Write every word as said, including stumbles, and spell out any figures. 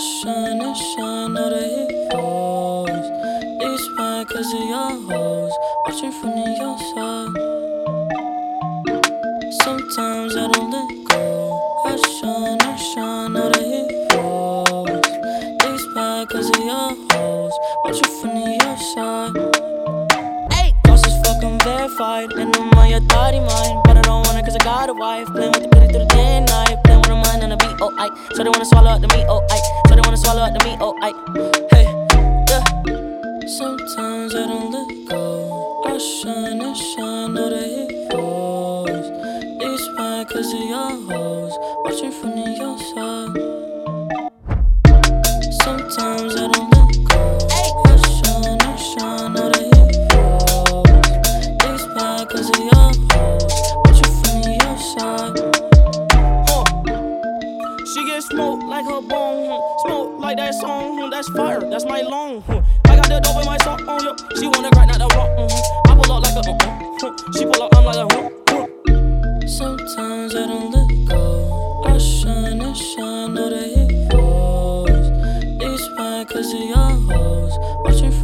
shine and shine, know that he falls. These mad cause of your hoes, watching from the outside. Sometimes I don't let go. I shine and shine, know that he falls. These mad cause of your hoes, watching from the outside. Ayy, cost is fucking verified, and I'm on your thotty mind. But I don't want it cause I got a wife. Playing with the pretty through the day and night. Playing with her mind on the beat, oh, aight. So they wanna swallow up the meat, oh, aight. So they wanna swallow up the meat, oh, aight. Hey, yeah. Sometimes I don't let go. I shine and shine, know that he falls. These mad cause of your hoes, watching from the outside. Sometimes I don't let go. I shine and shine, know that he falls. These mad cause of your hoes, watching from the outside. Uh, she get smoked like her bone, huh? Smoke like that song, huh? That's fire, that's my long, huh? I got the dope in my song, uh, yo. She wanna grind out the rock, uh-huh. I pull up like a uh, uh, huh? She pull up, I'm like a huh, huh. Sometimes I don't let go. I shine and shine, know that he falls. These mad cause of your hoes, watching from